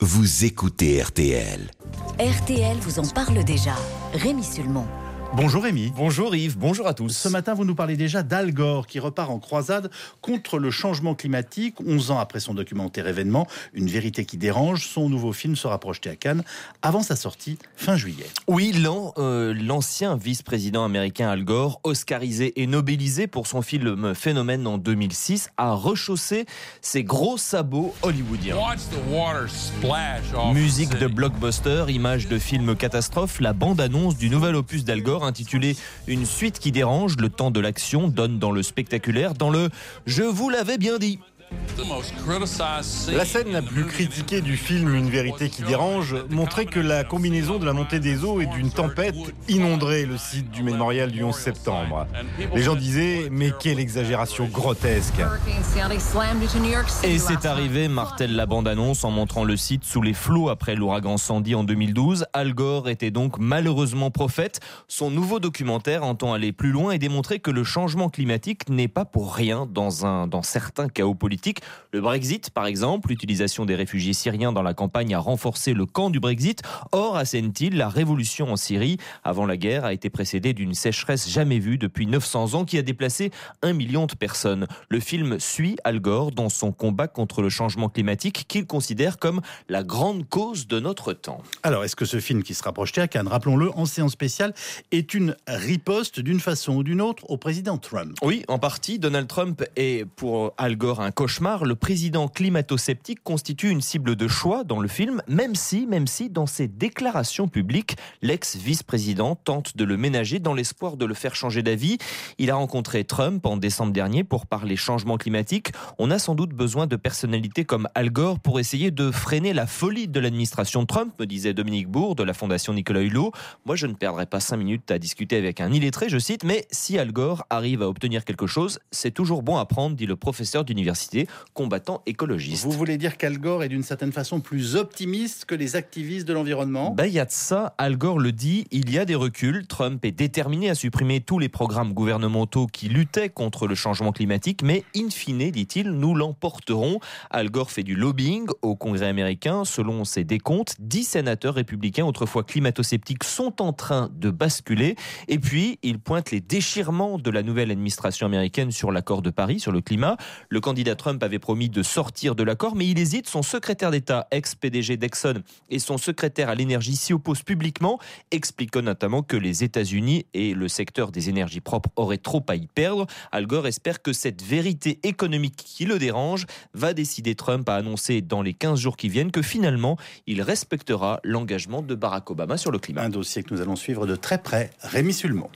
vous écoutez RTL. RTL vous en parle déjà. Rémi Sulmon. Bonjour Rémi. Bonjour Yves, bonjour à tous. Ce matin, vous nous parlez déjà d'Al Gore qui repart en croisade contre le changement climatique. 11 ans après son documentaire événement, Une vérité qui dérange, son nouveau film sera projeté à Cannes avant sa sortie fin juillet. Oui, l'ancien vice-président américain Al Gore, oscarisé et nobelisé pour son film Phénomène en 2006, a rechaussé ses gros sabots hollywoodiens. Musique de blockbuster, images de films catastrophes, la bande-annonce du nouvel opus d'Al Gore intitulé Une suite qui dérange, le temps de l'action donne dans le spectaculaire, dans le « je vous l'avais bien dit ». La scène la plus critiquée du film Une vérité qui dérange montrait que la combinaison de la montée des eaux et d'une tempête inonderait le site du mémorial du 11 septembre. Les gens disaient « mais quelle exagération grotesque !» Et c'est arrivé, martèle la bande-annonce en montrant le site sous les flots après l'ouragan Sandy en 2012. Al Gore était donc malheureusement prophète. Son nouveau documentaire entend aller plus loin et démontrer que le changement climatique n'est pas pour rien dans certains chaos politiques. Le Brexit, par exemple, l'utilisation des réfugiés syriens dans la campagne a renforcé le camp du Brexit. Or, assène-t-il, la révolution en Syrie, avant la guerre, a été précédée d'une sécheresse jamais vue depuis 900 ans qui a déplacé 1 million de personnes. Le film suit Al Gore dans son combat contre le changement climatique qu'il considère comme la grande cause de notre temps. Alors, est-ce que ce film qui sera projeté à Cannes, rappelons-le, en séance spéciale, est une riposte d'une façon ou d'une autre au président Trump ? Oui, en partie. Donald Trump est pour Al Gore un cauchemar. Le président climato-sceptique constitue une cible de choix dans le film, même si dans ses déclarations publiques, l'ex-vice-président tente de le ménager dans l'espoir de le faire changer d'avis. Il a rencontré Trump en décembre dernier pour parler changement climatique. On a sans doute besoin de personnalités comme Al Gore pour essayer de freiner la folie de l'administration Trump, me disait Dominique Bourg de la Fondation Nicolas Hulot. Moi, je ne perdrai pas 5 minutes à discuter avec un illettré, je cite, mais si Al Gore arrive à obtenir quelque chose, c'est toujours bon à prendre, dit le professeur d'université, combattant écologiste. Vous voulez dire qu'Al Gore est d'une certaine façon plus optimiste que les activistes de l'environnement ? Il y a de ça, Al Gore le dit, il y a des reculs. Trump est déterminé à supprimer tous les programmes gouvernementaux qui luttaient contre le changement climatique, mais in fine, dit-il, nous l'emporterons. Al Gore fait du lobbying au Congrès américain. Selon ses décomptes, 10 sénateurs républicains, autrefois climato-sceptiques, sont en train de basculer. Et puis, il pointe les déchirements de la nouvelle administration américaine sur l'accord de Paris, sur le climat. Le candidat Trump avait promis de sortir de l'accord, mais il hésite. Son secrétaire d'État, ex-PDG d'Exxon, et son secrétaire à l'énergie s'y opposent publiquement, expliquant notamment que les États-Unis et le secteur des énergies propres auraient trop à y perdre. Al Gore espère que cette vérité économique qui le dérange va décider Trump à annoncer dans les 15 jours qui viennent que finalement, il respectera l'engagement de Barack Obama sur le climat. Un dossier que nous allons suivre de très près. Rémi Sulmon.